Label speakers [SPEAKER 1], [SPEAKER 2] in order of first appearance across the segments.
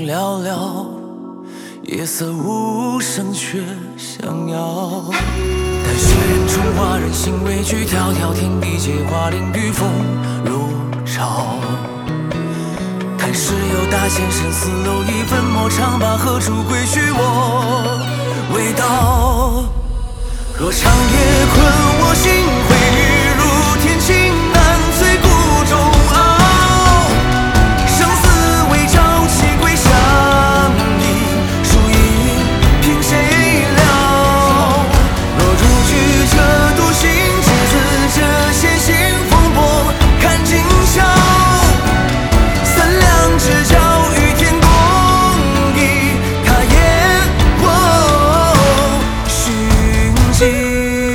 [SPEAKER 1] 寥寥，夜色无声却相邀。待雪人中华人心畏惧，迢迢天地皆化淋雨，风如潮。看时有大千生死蝼蚁，粉墨长疤何处归去我未到。若长夜困我心，回忆如天晴，难摧骨中熬。生死未兆，七归相依，输赢凭谁料？若如炬这独行，执子这险行风波看今宵。三两之交，与天共议，他言我寻迹。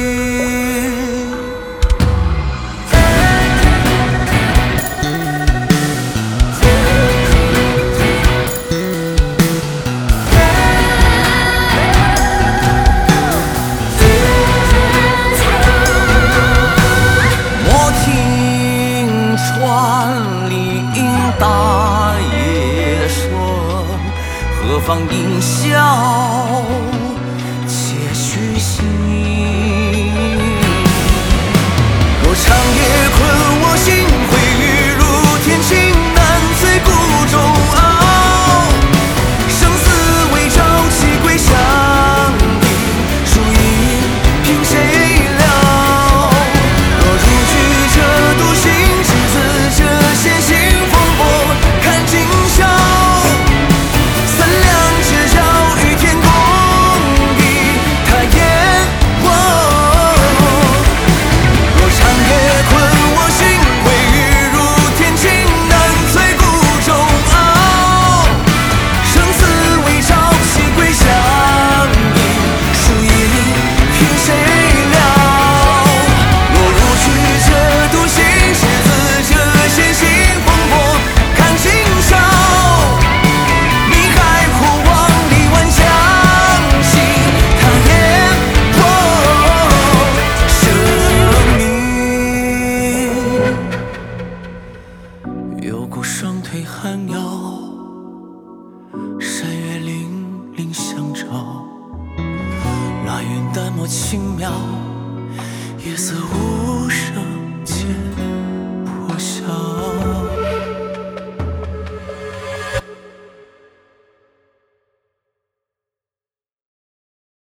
[SPEAKER 1] 莫听穿里应大野说，何妨吟啸且虚心。若长夜困我心，回忆如天晴，难摧骨中熬。生死未兆，七归相依，输赢凭谁料？若如炬这独行，执子这险行风波看今宵。三两之交，与天共议，他言我。若长夜困我心，回忆如天晴，难摧骨中熬。生死未兆，七归相依，输赢凭谁料？若如炬这独行，执子这险行风波看今宵。明海枯黄，力挽相信，他言我生命。有股双腿寒摇，山岳凛凛相照。拉云淡漠轻描，夜色无声